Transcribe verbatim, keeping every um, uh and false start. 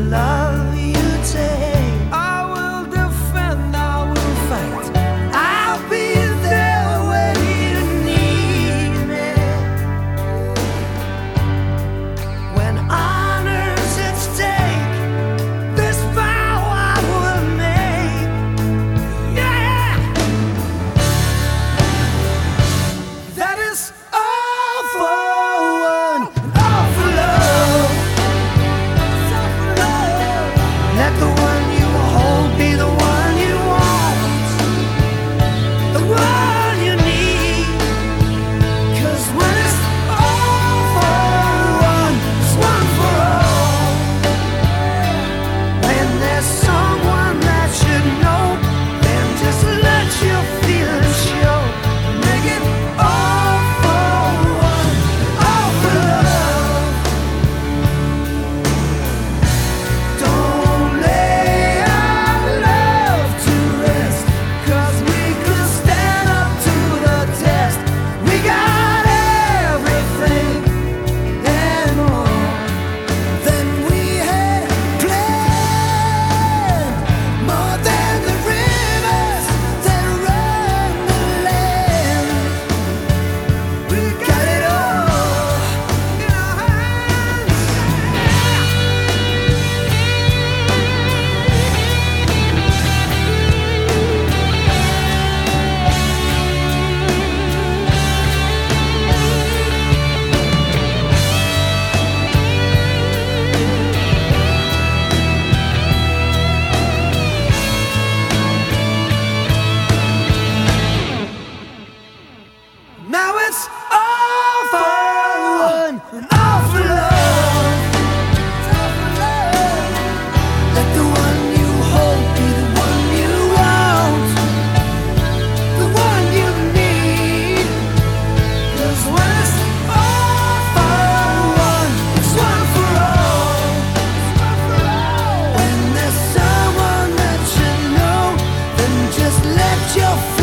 love you take. I will defend, I will fight. I'll be there when you need me. When honor's at stake, this vow I will make. Yeah, that is all for one, all for love. Let the one you hold be the one you want, the one you need. 'Cause when it's all for one, it's one for all. When there's someone that should know, then just let your feelings show. Make it all for one, all for love. Don't lay our love to rest, 'cause we could stand up to the test. We got everything and more than we had planned, more than the rivers that run the land. We got it all in our hands. Now it's all for one and all for love. Let the one you hold be the one you want, the one you need. 'Cause when it's all for one, it's one for all. When there's someone that you know, then just let your